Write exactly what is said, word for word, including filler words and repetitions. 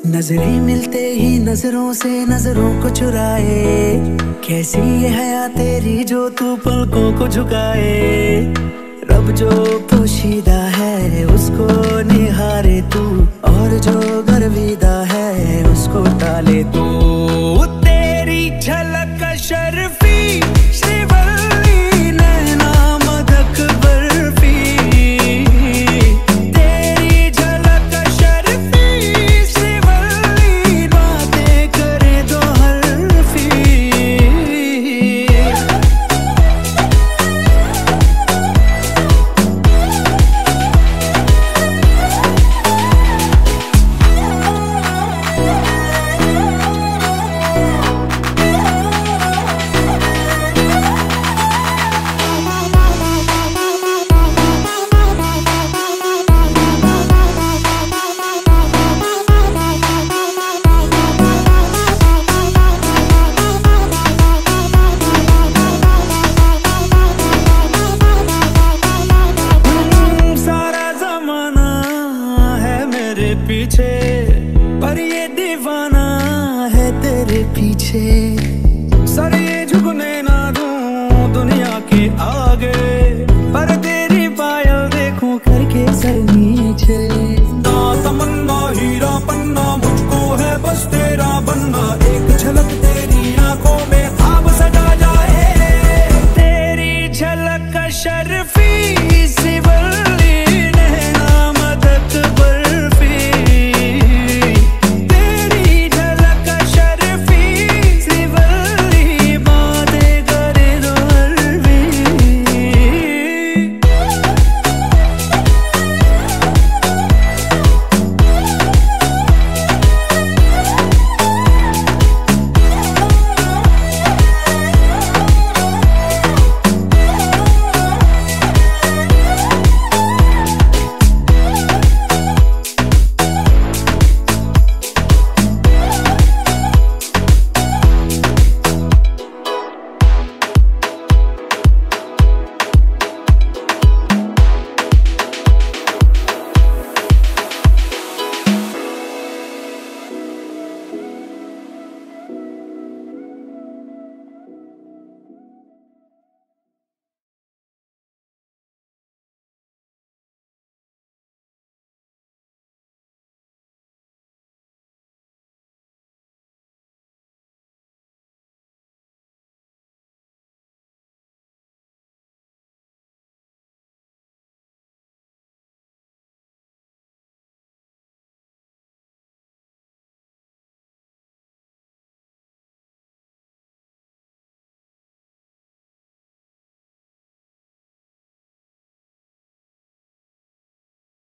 नजरें मिलते ही नजरों से नजरों को चुराए, कैसी ये हया तेरी जो तू पलकों को झुकाए। रब जो पोशीदा है उसको निहारे तू, और जो गर्विदा है उसको टाले तू। तेरी झलक शर्फी श्रीवल्ली नैना मदक बर्फी, तेरी झलक शर्फी श्रीवल्ली बातें करे दो हरफी। पीछे पर ये दीवाना है तेरे पीछे, सर ये झुकने ना दूं दुनिया के आगे, पर तेरी पायल देखूं करके सर नीचे। ना तमन्ना हीरा पन्ना मुझको है बस तेरा बनना।